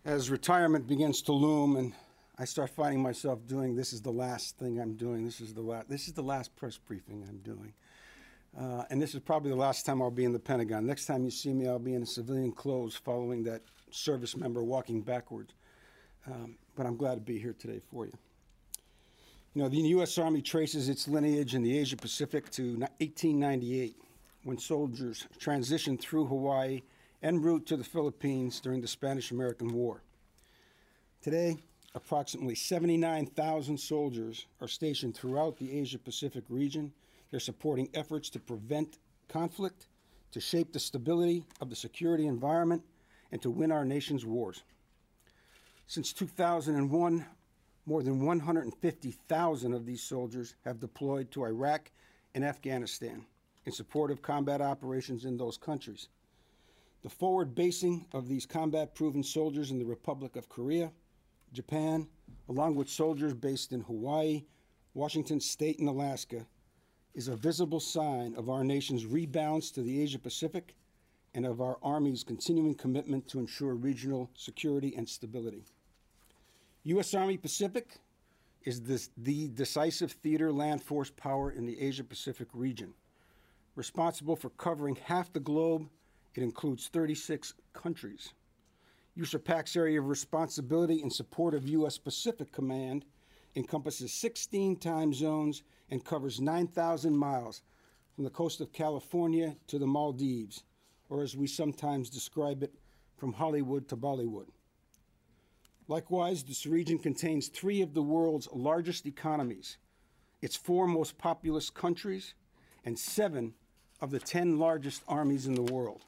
as retirement begins to loom and I start finding myself doing, this is the last thing I'm doing, this is the last press briefing I'm doing. And this is probably the last time I'll be in the Pentagon. Next time you see me, I'll be in civilian clothes following that service member walking backwards. But I'm glad to be here today for you. You know, the U.S. Army traces its lineage in the Asia Pacific to 1898, when soldiers transitioned through Hawaii en route to the Philippines during the Spanish-American War. Today, approximately 79,000 soldiers are stationed throughout the Asia-Pacific region. They're supporting efforts to prevent conflict, to shape the stability of the security environment, and to win our nation's wars. Since 2001, more than 150,000 of these soldiers have deployed to Iraq and Afghanistan in support of combat operations in those countries. The forward basing of these combat-proven soldiers in the Republic of Korea, Japan, along with soldiers based in Hawaii, Washington State, and Alaska, is a visible sign of our nation's rebalance to the Asia-Pacific and of our Army's continuing commitment to ensure regional security and stability. U.S. Army Pacific is the decisive theater land force power in the Asia-Pacific region. Responsible for covering half the globe, it includes 36 countries. USAPAC's area of responsibility in support of U.S. Pacific Command encompasses 16 time zones and covers 9,000 miles from the coast of California to the Maldives, or as we sometimes describe it, from Hollywood to Bollywood. Likewise, this region contains 3 of the world's largest economies, its 4 most populous countries, and 7 of the 10 largest armies in the world.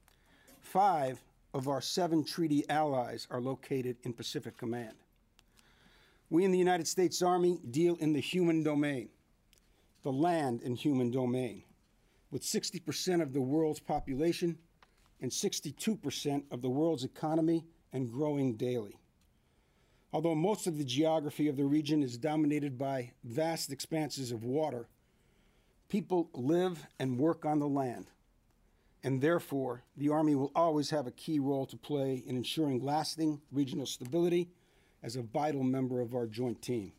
5 of our 7 treaty allies are located in Pacific Command. We in the United States Army deal in the human domain, the land and human domain, with 60% of the world's population and 62% of the world's economy and growing daily. Although most of the geography of the region is dominated by vast expanses of water, people live and work on the land, and therefore the Army will always have a key role to play in ensuring lasting regional stability as a vital member of our joint team.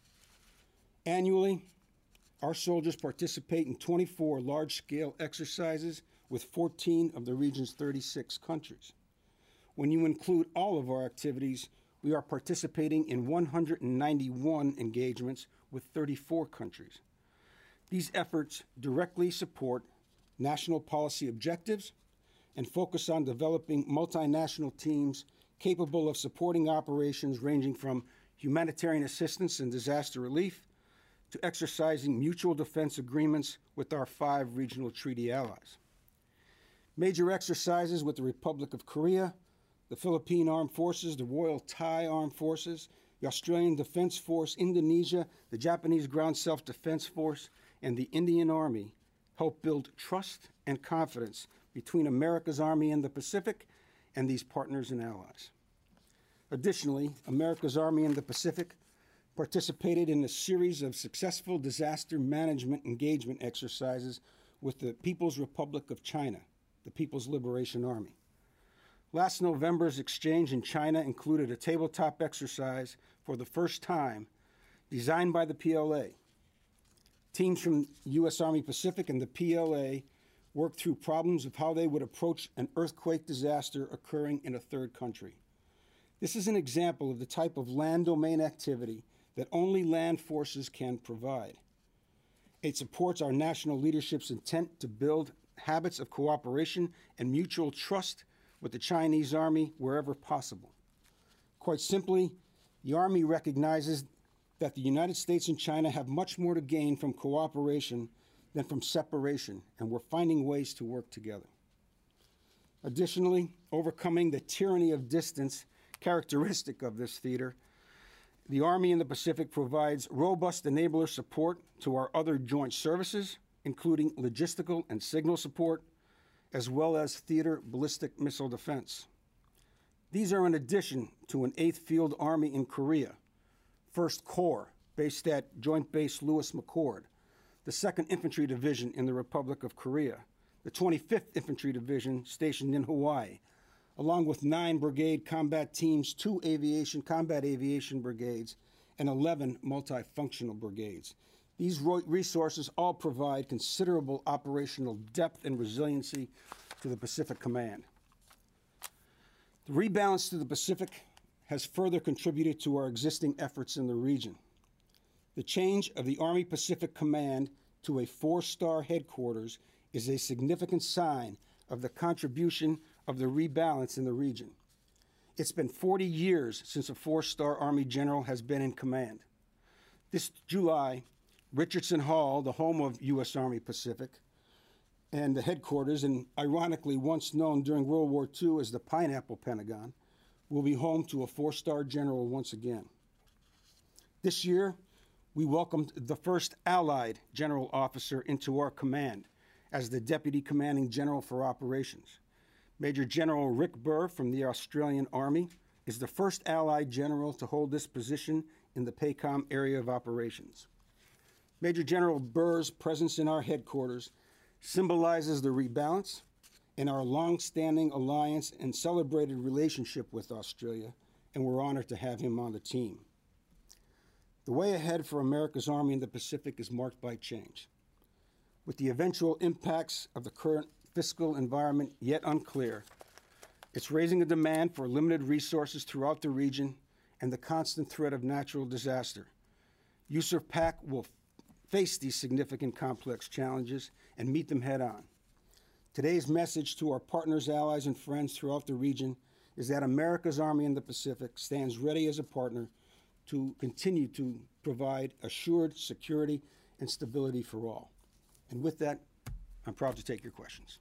Annually, our soldiers participate in 24 large-scale exercises with 14 of the region's 36 countries. When you include all of our activities, we are participating in 191 engagements with 34 countries. These efforts directly support national policy objectives and focus on developing multinational teams capable of supporting operations ranging from humanitarian assistance and disaster relief to exercising mutual defense agreements with our 5 regional treaty allies. Major exercises with the Republic of Korea, the Philippine Armed Forces, the Royal Thai Armed Forces, the Australian Defense Force, Indonesia, the Japanese Ground Self-Defense Force, and the Indian Army help build trust and confidence between America's Army in the Pacific and these partners and allies. Additionally, America's Army in the Pacific participated in a series of successful disaster management engagement exercises with the People's Republic of China, the People's Liberation Army. Last November's exchange in China included a tabletop exercise for the first time designed by the PLA. Teams from U.S. Army Pacific and the PLA worked through problems of how they would approach an earthquake disaster occurring in a third country. This is an example of the type of land domain activity that only land forces can provide. It supports our national leadership's intent to build habits of cooperation and mutual trust with the Chinese Army wherever possible. Quite simply, the Army recognizes that the United States and China have much more to gain from cooperation than from separation, and we're finding ways to work together. Additionally, overcoming the tyranny of distance characteristic of this theater, the Army in the Pacific provides robust enabler support to our other joint services, including logistical and signal support, as well as theater ballistic missile defense. These are in addition to an 8th Field Army in Korea, 1st Corps, based at Joint Base Lewis McChord, the 2nd Infantry Division in the Republic of Korea, the 25th Infantry Division stationed in Hawaii, along with 9 brigade combat teams, 2 combat aviation brigades, and 11 multifunctional brigades. These resources all provide considerable operational depth and resiliency to the Pacific Command. The rebalance to the Pacific has further contributed to our existing efforts in the region. The change of the Army Pacific Command to a 4-star headquarters is a significant sign of the contribution of the rebalance in the region. It's been 40 years since a 4-star Army general has been in command. This July, Richardson Hall, the home of U.S. Army Pacific, and the headquarters, and ironically once known during World War II as the Pineapple Pentagon, will be home to a 4-star general once again. This year, we welcomed the first Allied general officer into our command as the Deputy Commanding General for Operations. Major General Rick Burr from the Australian Army is the first Allied general to hold this position in the PACOM area of operations. Major General Burr's presence in our headquarters symbolizes the rebalance in our long-standing alliance and celebrated relationship with Australia, and we're honored to have him on the team. The way ahead for America's Army in the Pacific is marked by change. With the eventual impacts of the current fiscal environment yet unclear, it's raising a demand for limited resources throughout the region and the constant threat of natural disaster. USARF PAC will face these significant complex challenges and meet them head on. Today's message to our partners, allies, and friends throughout the region is that America's Army in the Pacific stands ready as a partner to continue to provide assured security and stability for all. And with that, I'm proud to take your questions.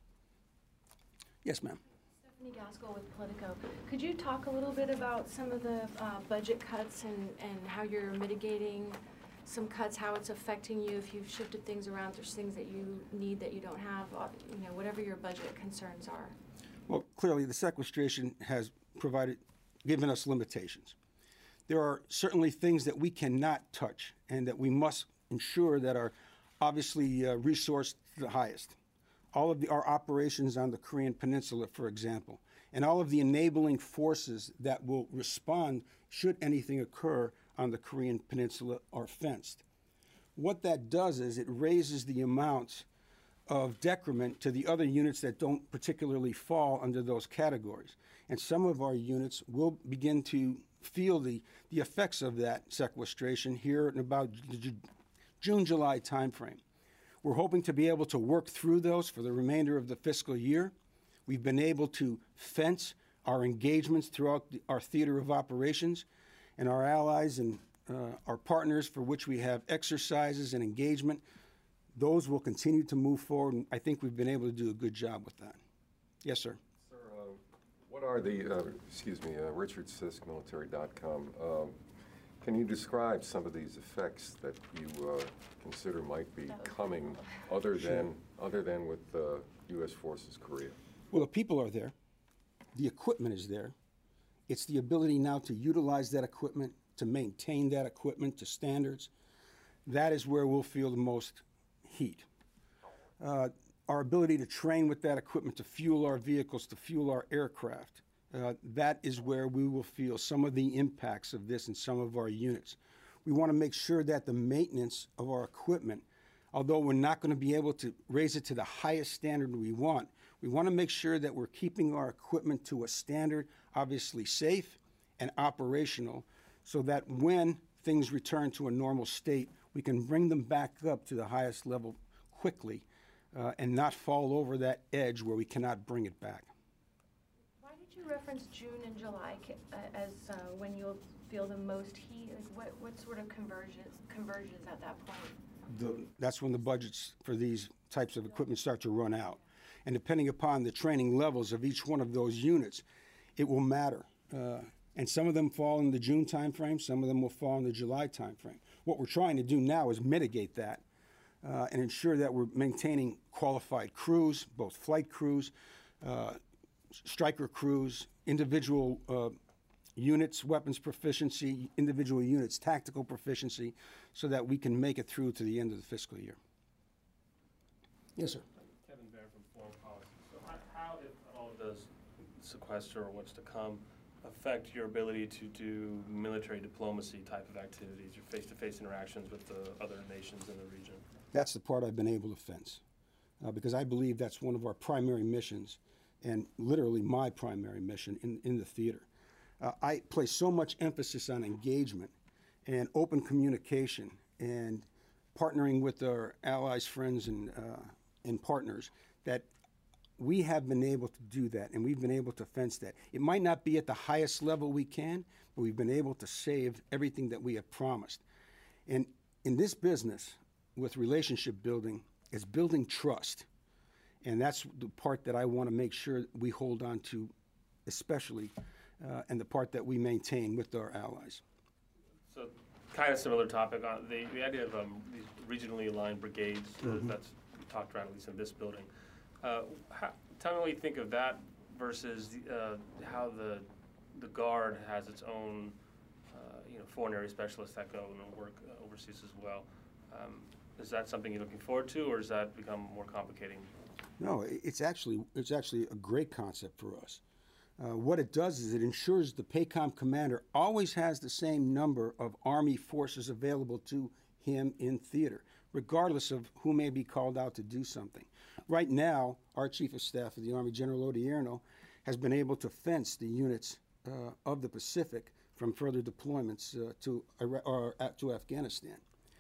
Yes, ma'am. Stephanie Gaskell with Politico. Could you talk a little bit about some of the budget cuts and how you're mitigating some cuts, how it's affecting you, if you've shifted things around, there's things that you need that you don't have, whatever your budget concerns are? Well, clearly the sequestration has given us limitations. There are certainly things that we cannot touch and that we must ensure that are obviously resourced to the highest. All of our operations on the Korean Peninsula, for example, and all of the enabling forces that will respond should anything occur on the Korean Peninsula are fenced. What that does is it raises the amount of decrement to the other units that don't particularly fall under those categories. And some of our units will begin to feel the effects of that sequestration here in about the June, July timeframe. We're hoping to be able to work through those for the remainder of the fiscal year. We've been able to fence our engagements throughout our theater of operations, and our allies and our partners for which we have exercises and engagement, those will continue to move forward, and I think we've been able to do a good job with that. Yes, sir. Sir, what are the, RichardSiskMilitary.com, can you describe some of these effects that you consider might be coming other than with U.S. Forces Korea? Well, the people are there. The equipment is there. It's the ability now to utilize that equipment, to maintain that equipment to standards. That is where we'll feel the most heat. Our ability to train with that equipment, to fuel our vehicles, to fuel our aircraft, that is where we will feel some of the impacts of this in some of our units. We want to make sure that the maintenance of our equipment, although we're not going to be able to raise it to the highest standard we want to make sure that we're keeping our equipment to a standard, obviously safe and operational, so that when things return to a normal state, we can bring them back up to the highest level quickly and not fall over that edge where we cannot bring it back. Why did you reference June and July as when you'll feel the most heat? Like what sort of conversions at that point? That's when the budgets for these types of equipment start to run out. And depending upon the training levels of each one of those units, it will matter. And some of them fall in the June timeframe, some of them will fall in the July timeframe. What we're trying to do now is mitigate that and ensure that we're maintaining qualified crews, both flight crews, striker crews, individual units, weapons proficiency, individual units, tactical proficiency, so that we can make it through to the end of the fiscal year. Yes, sir. Kevin Baer from Foreign Policy. So how, if at all, does sequester or what's to come affect your ability to do military diplomacy type of activities, your face-to-face interactions with the other nations in the region? That's the part I've been able to fence, because I believe that's one of our primary missions, and literally my primary mission in the theater. I place so much emphasis on engagement and open communication and partnering with our allies, friends, and partners, that we have been able to do that, and we've been able to fence that. It might not be at the highest level we can, but we've been able to save everything that we have promised. And in this business, with relationship building, is building trust. And that's the part that I want to make sure we hold on to, especially, and the part that we maintain with our allies. So, kind of similar topic on the idea of these regionally aligned brigades. That's talked around, at least in this building. Tell me what you think of that versus how the Guard has its own, foreign area specialists that go and work overseas as well. Is that something you're looking forward to, or does that become more complicating? No, it's actually a great concept for us. What it does is it ensures the PACOM commander always has the same number of Army forces available to him in theater, regardless of who may be called out to do something. Right now, our Chief of Staff of the Army, General Odierno, has been able to fence the units of the Pacific from further deployments to Afghanistan.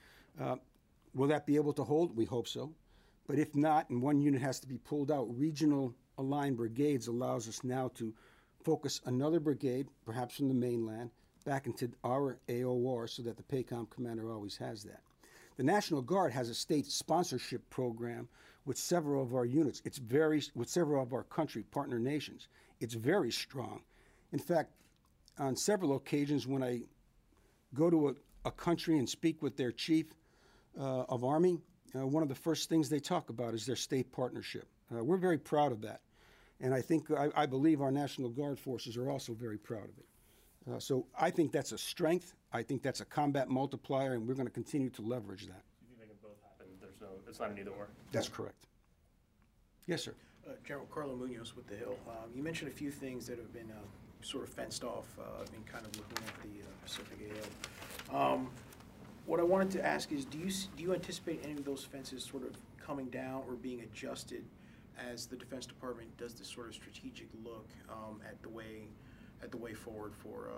Will that be able to hold? We hope so. But if not, and one unit has to be pulled out, regional aligned brigades allows us now to focus another brigade, perhaps from the mainland, back into our AOR so that the PACOM commander always has that. The National Guard has a state sponsorship program with several of our units. With several of our country partner nations. It's very strong. In fact, on several occasions when I go to a country and speak with their chief of Army, one of the first things they talk about is their state partnership. We're very proud of that. And I believe our National Guard forces are also very proud of it. So I think that's a strength. I think that's a combat multiplier, and we're going to continue to leverage that. You think they can both happen? It's not an either or. That's correct. Yes, sir. General Carlo Munoz with the Hill. You mentioned a few things that have been sort of fenced off in kind of looking at the Pacific AO. What I wanted to ask is, do you anticipate any of those fences sort of coming down or being adjusted as the Defense Department does this sort of strategic look at the way forward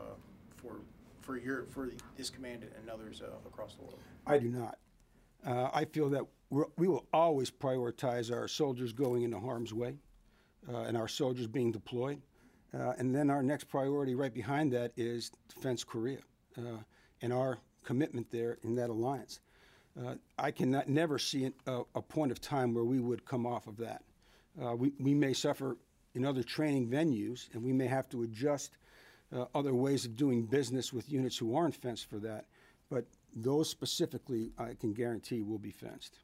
for this command and others across the world? I do not. I feel that we will always prioritize our soldiers going into harm's way and our soldiers being deployed. And then our next priority right behind that is Defense Korea and our commitment there in that alliance. I cannot never see a point of time where we would come off of that. We may suffer in other training venues, and we may have to adjust other ways of doing business with units who aren't fenced for that, but those specifically, I can guarantee, will be fenced.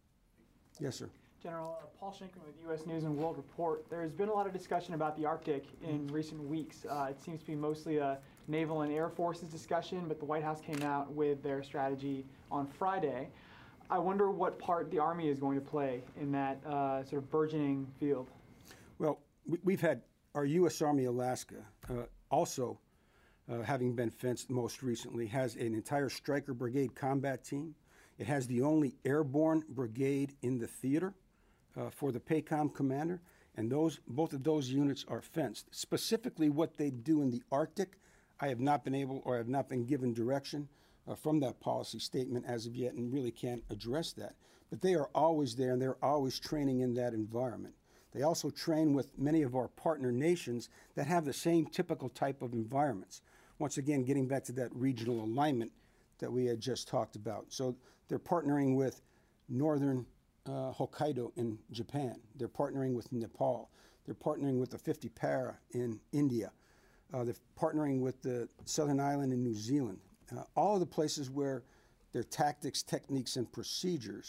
Yes, sir. General, Paul Schenken with U.S. News and World Report. There's been a lot of discussion about the Arctic in recent weeks. It seems to be mostly a Naval and Air Forces discussion, but the White House came out with their strategy on Friday. I wonder what part the Army is going to play in that sort of burgeoning field. Well, we've had our U.S. Army Alaska also, having been fenced most recently, has an entire Stryker Brigade combat team. It has the only airborne brigade in the theater for the PACOM commander, and both of those units are fenced. Specifically what they do in the Arctic, I have not been able, or have not been given direction from that policy statement as of yet, and really can't address that. But they are always there, and they're always training in that environment. They also train with many of our partner nations that have the same typical type of environments. Once again, getting back to that regional alignment that we had just talked about. So they're partnering with northern Hokkaido in Japan. They're partnering with Nepal. They're partnering with the 50 Para in India. They're partnering with the Southern Island in New Zealand. All of the places where their tactics, techniques, and procedures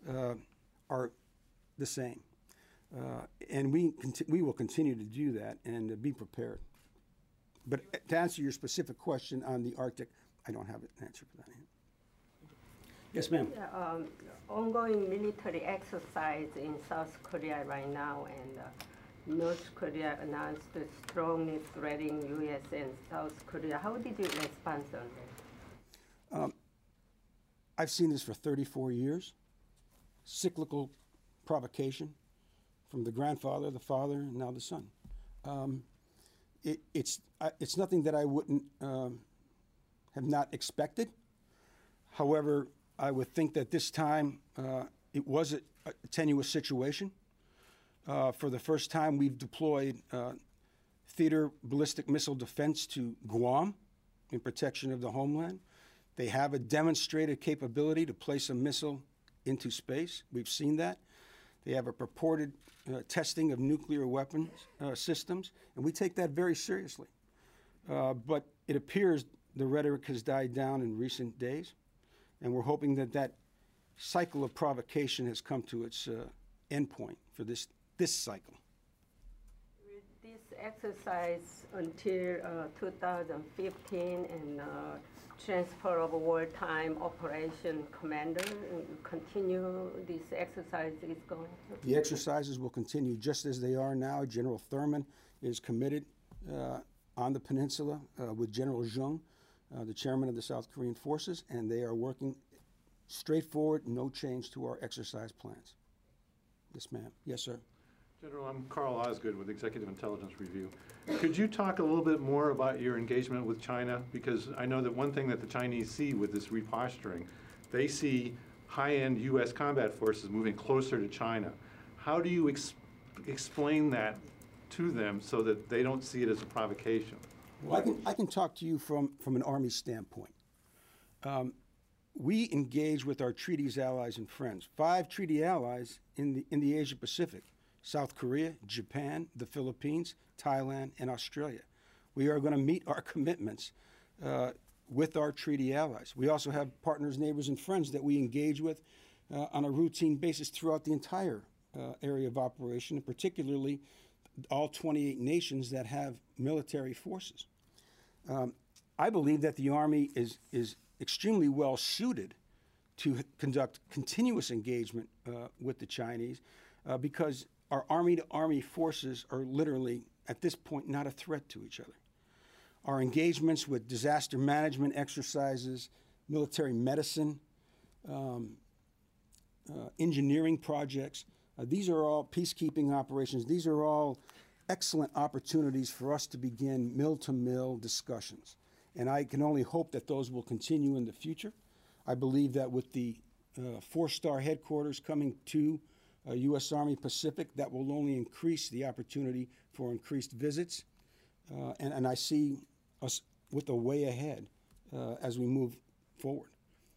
are the same. And we will continue to do that and be prepared. But to answer your specific question on the Arctic, I don't have an answer for that. Yes, ma'am. Ongoing military exercise in South Korea right now, and North Korea announced strongly threatening U.S. and South Korea. How did you respond on that? I've seen this for 34 years. Cyclical provocation from the grandfather, the father, and now the son. It's nothing that I wouldn't have not expected. However, I would think that this time it was a tenuous situation. For the first time, we've deployed theater ballistic missile defense to Guam in protection of the homeland. They have a demonstrated capability to place a missile into space. We've seen that. They have a purported testing of nuclear weapons systems, and we take that very seriously. But it appears the rhetoric has died down in recent days, and we're hoping that that cycle of provocation has come to its endpoint for this cycle. With this exercise until 2015 and transfer of wartime operation commander, continue this exercise is going? The exercises will continue just as they are now. General Thurman is committed on the peninsula with General Jung, the chairman of the South Korean forces, and they are working straightforward, no change to our exercise plans. Yes, ma'am. Yes, sir. General, I'm Carl Osgood with Executive Intelligence Review. Could you talk a little bit more about your engagement with China? Because I know that one thing that the Chinese see with this reposturing, they see high-end U.S. combat forces moving closer to China. How do you explain that to them so that they don't see it as a provocation? Well, I can talk to you from an Army standpoint. We engage with our treaties allies and friends. 5 treaty allies in the Asia Pacific: South Korea, Japan, the Philippines, Thailand, and Australia. We are going to meet our commitments with our treaty allies. We also have partners, neighbors, and friends that we engage with on a routine basis throughout the entire area of operation, and particularly all 28 nations that have military forces. I believe that the Army is extremely well suited to conduct continuous engagement with the Chinese because our Army-to-Army forces are literally, at this point, not a threat to each other. Our engagements with disaster management exercises, military medicine, engineering projects, these are all peacekeeping operations. These are all excellent opportunities for us to begin mill-to-mill discussions. And I can only hope that those will continue in the future. I believe that with the 4-star headquarters coming to U.S. Army Pacific, that will only increase the opportunity for increased visits. And I see us with a way ahead as we move forward.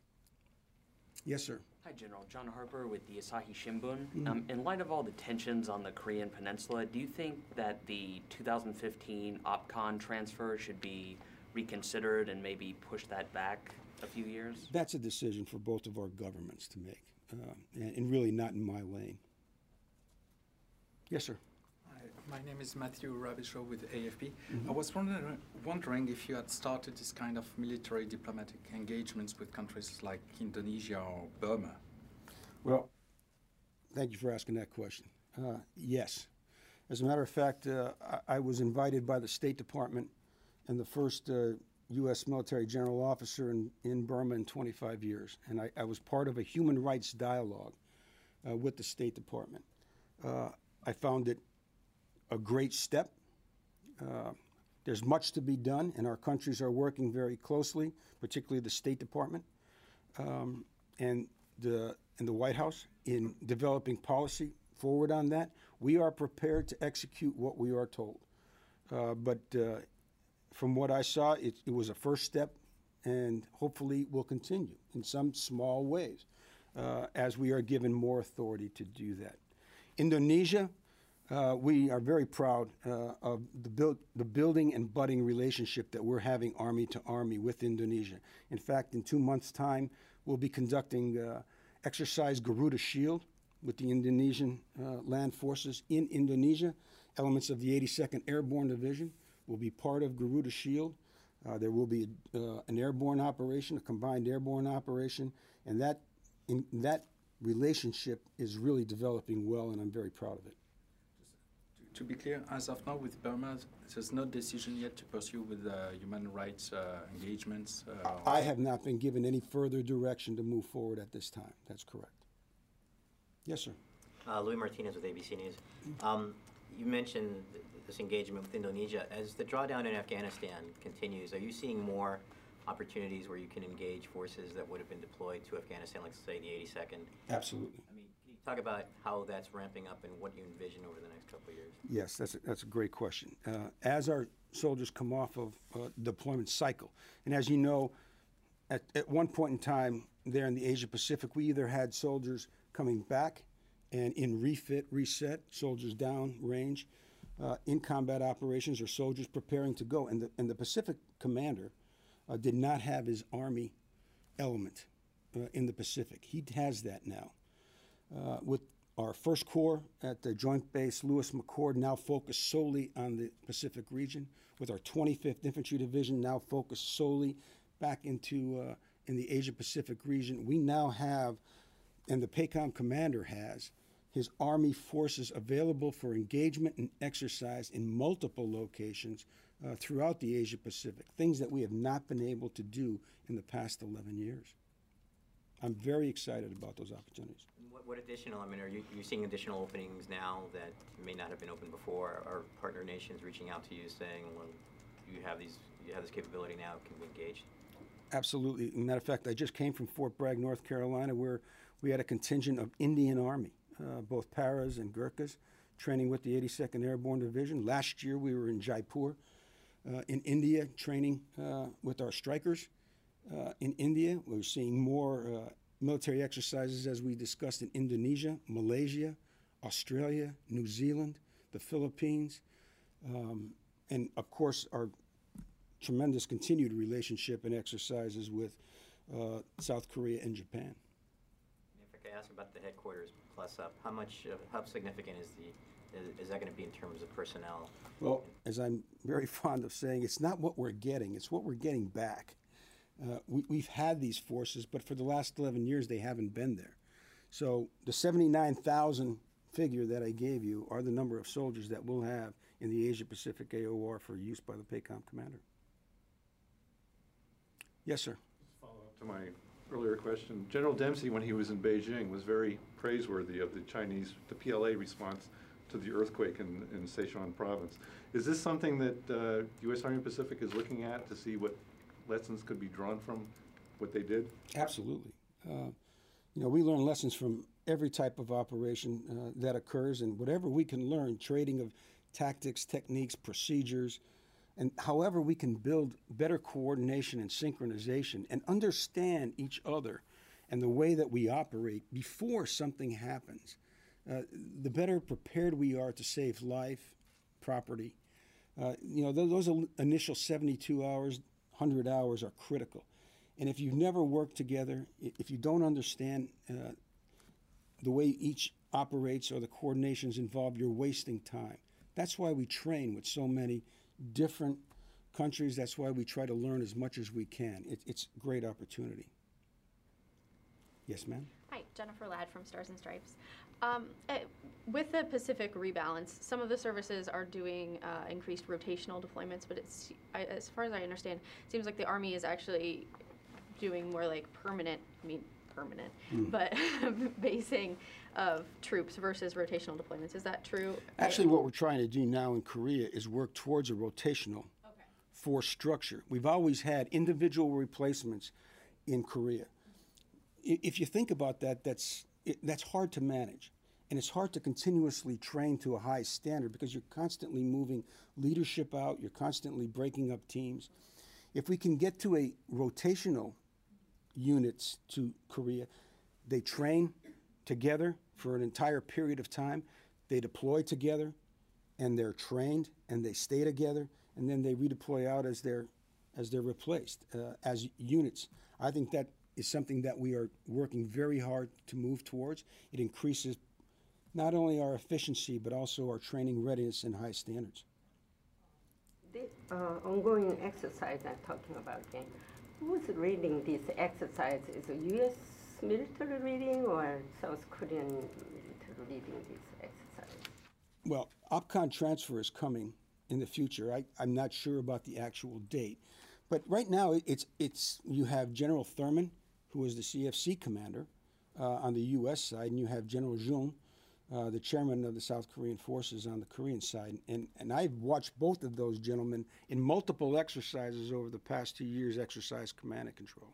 Yes, sir. Hi, General. John Harper with the Asahi Shimbun. In light of all the tensions on the Korean Peninsula, do you think that the 2015 OPCON transfer should be reconsidered and maybe push that back a few years? That's a decision for both of our governments to make, and really not in my lane. Yes, sir. Hi, my name is Matthew Rabishaw with AFP. I was wondering if you had started this kind of military diplomatic engagements with countries like Indonesia or Burma. Well, thank you for asking that question. Yes. As a matter of fact, I was invited by the State Department and the first U.S. military general officer in Burma in 25 years. And I was part of a human rights dialogue with the State Department. I found it a great step. There's much to be done, and our countries are working very closely, particularly the State Department and the White House, in developing policy forward on that. We are prepared to execute what we are told. But from what I saw, it was a first step, and hopefully will continue in some small ways as we are given more authority to do that. Indonesia, we are very proud of the building and budding relationship that we're having Army to Army with Indonesia. In fact, in 2 months' time, we'll be conducting exercise Garuda Shield with the Indonesian land forces in Indonesia. Elements of the 82nd Airborne Division will be part of Garuda Shield. There will be an airborne operation, a combined airborne operation, and that relationship is really developing well, and I'm very proud of it. Just to to be clear, as of now with Burma, there's no decision yet to pursue with human rights engagements? I have not been given any further direction to move forward at this time. That's correct. Yes, sir. Louis Martinez with ABC News. You mentioned this engagement with Indonesia. As the drawdown in Afghanistan continues, are you seeing more opportunities where you can engage forces that would have been deployed to Afghanistan, like say the 82nd? Absolutely. I mean, can you talk about how that's ramping up and what you envision over the next couple of years? Yes, that's a great question. As our soldiers come off of deployment cycle, and as you know, at one point in time there in the Asia Pacific, we either had soldiers coming back and in refit, reset, soldiers down range, in combat operations, or soldiers preparing to go. And the Pacific commander did not have his Army element in the Pacific. He has that now. With our 1st Corps at the Joint Base Lewis McChord, now focused solely on the Pacific region, with our 25th Infantry Division now focused solely back into in the Asia Pacific region, we now have, and the PACOM commander has, his Army forces available for engagement and exercise in multiple locations throughout the Asia Pacific, things that we have not been able to do in the past 11 years. I'm very excited about those opportunities. What additional, I mean, are you seeing additional openings now that may not have been open before? Are partner nations reaching out to you saying, well, you have this capability now, can we engage? Absolutely. As a matter of fact, I just came from Fort Bragg, North Carolina, where we had a contingent of Indian Army, both Paras and Gurkhas, training with the 82nd Airborne Division. Last year, we were in Jaipur, in India, training with our strikers. In India, we're seeing more military exercises, as we discussed, in Indonesia, Malaysia, Australia, New Zealand, the Philippines, and of course our tremendous continued relationship and exercises with South Korea and Japan. If I could ask about the headquarters plus up, how significant is that going to be in terms of personnel? Well, as I'm very fond of saying, it's not what we're getting, it's what we're getting back. We've had these forces, but for the last 11 years, they haven't been there. So the 79,000 figure that I gave you are the number of soldiers that we'll have in the Asia-Pacific AOR for use by the PACOM commander. Yes, sir. Follow up to my earlier question. General Dempsey, when he was in Beijing, was very praiseworthy of the PLA response to the earthquake in Sichuan province. Is this something that U.S. Army Pacific is looking at to see what lessons could be drawn from what they did? Absolutely. You know, we learn lessons from every type of operation that occurs, and whatever we can learn, trading of tactics, techniques, procedures, and however we can build better coordination and synchronization and understand each other and the way that we operate before something happens, the better prepared we are to save life, property. You know, those initial 72 hours, 100 hours are critical. And if you've never worked together, if you don't understand the way each operates or the coordinations involved, you're wasting time. That's why we train with so many different countries. That's why we try to learn as much as we can. It's a great opportunity. Yes, ma'am? Hi, Jennifer Ladd from Stars and Stripes. With the Pacific rebalance, some of the services are doing increased rotational deployments, but as far as I understand, it seems like the Army is actually doing more like permanent, but basing of troops versus rotational deployments. Is that true? Actually, what we're trying to do now in Korea is work towards a rotational force structure. We've always had individual replacements in Korea. If you think about that, that's hard to manage. And it's hard to continuously train to a high standard because you're constantly moving leadership out, you're constantly breaking up teams. If we can get to a rotational units to Korea, they train together for an entire period of time, they deploy together, and they're trained, and they stay together, and then they redeploy out as they're replaced as units. I think that is something that we are working very hard to move towards. It increases not only our efficiency, but also our training readiness and high standards. The ongoing exercise I'm talking about, again, who's leading this exercise? Is it U.S. military leading or South Korean military leading this exercise? Well, OPCON transfer is coming in the future. I'm not sure about the actual date, but right now it's you have General Thurman, who is the CFC commander on the U.S. side, and you have General Jung, the chairman of the South Korean forces on the Korean side. And I've watched both of those gentlemen in multiple exercises over the past 2 years exercise command and control.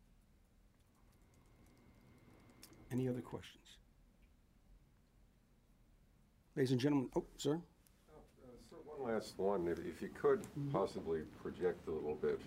Any other questions? Ladies and gentlemen, oh, sir. Sir, one last one, if you could possibly project a little bit.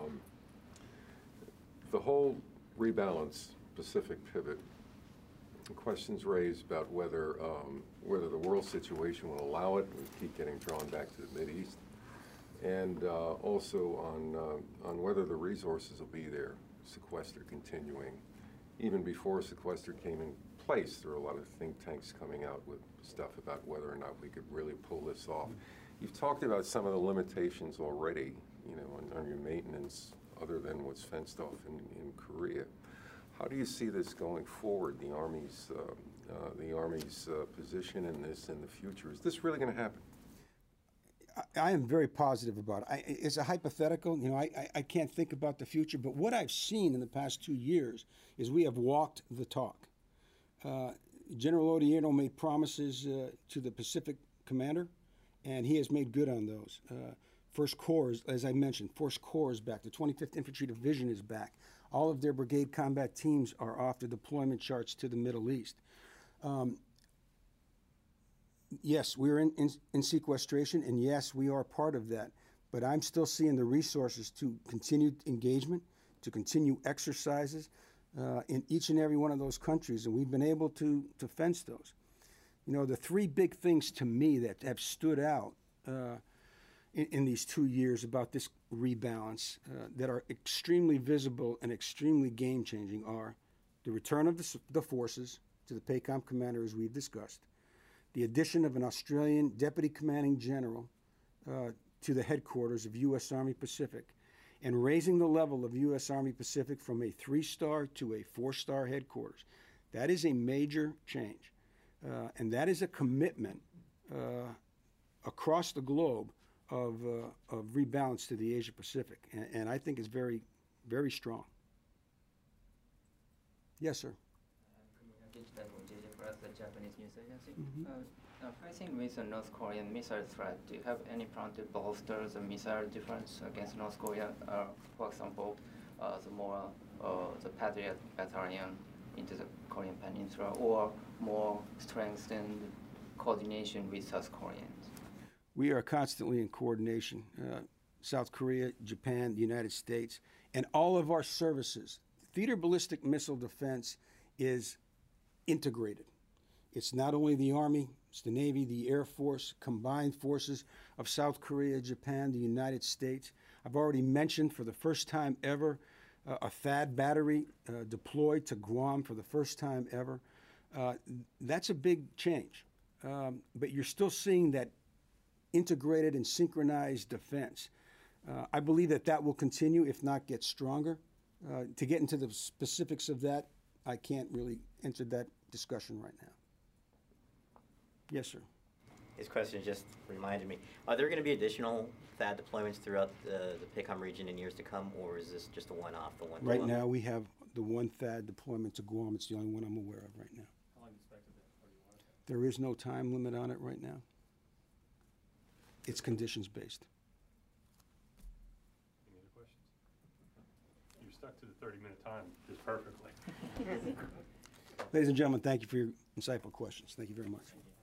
The whole rebalance Pacific pivot, questions raised about whether the world situation will allow it. We keep getting drawn back to the Mideast, and also on whether the resources will be there. Sequester continuing, even before sequester came in place, there were a lot of think tanks coming out with stuff about whether or not we could really pull this off. You've talked about some of the limitations already, you know, on your maintenance, other than what's fenced off in Korea. How do you see this going forward, the Army's position in this in the future? Is this really going to happen? I am very positive about it. It's a hypothetical. You know, I can't think about the future, but what I've seen in the past 2 years is we have walked the talk. General Odierno made promises to the Pacific commander, and he has made good on those. First Corps, as I mentioned, First Corps is back. The 25th Infantry Division is back. All of their brigade combat teams are off the deployment charts to the Middle East. Yes, we're in sequestration, and yes, we are part of that. But I'm still seeing the resources to continue engagement, to continue exercises in each and every one of those countries, and we've been able to fence those. You know, the three big things to me that have stood out in these 2 years about this rebalance that are extremely visible and extremely game-changing are the return of the forces to the PACOM commander, as we've discussed, the addition of an Australian deputy commanding general to the headquarters of U.S. Army Pacific, and raising the level of U.S. Army Pacific from a 3-star to a 4-star headquarters. That is a major change, and that is a commitment across the globe of rebalance to the Asia Pacific, and I think it's very, very strong. Yes, sir. The Japanese news agency. Facing with the North Korean missile threat, do you have any plan to bolster the missile defense against North Korea? For example, the Patriot battalion into the Korean Peninsula, or more strengthened coordination with South Koreans? We are constantly in coordination. South Korea, Japan, the United States, and all of our services. Theater ballistic missile defense is integrated. It's not only the Army, it's the Navy, the Air Force, combined forces of South Korea, Japan, the United States. I've already mentioned for the first time ever a THAAD battery deployed to Guam for the first time ever. That's a big change. But you're still seeing that integrated and synchronized defense. I believe that will continue, if not get stronger. To get into the specifics of that, I can't really enter that discussion right now. Yes, sir. His question just reminded me. Are there going to be additional THAAD deployments throughout the PACOM region in years to come, or is this just a one-off, the one? Right now, we have the one THAAD deployment to Guam. It's the only one I'm aware of right now. How long do you expect it, or do you want it? There is no time limit on it right now. It's conditions-based. Any other questions? You stuck to the 30-minute time just perfectly. Ladies and gentlemen, thank you for your insightful questions. Thank you very much.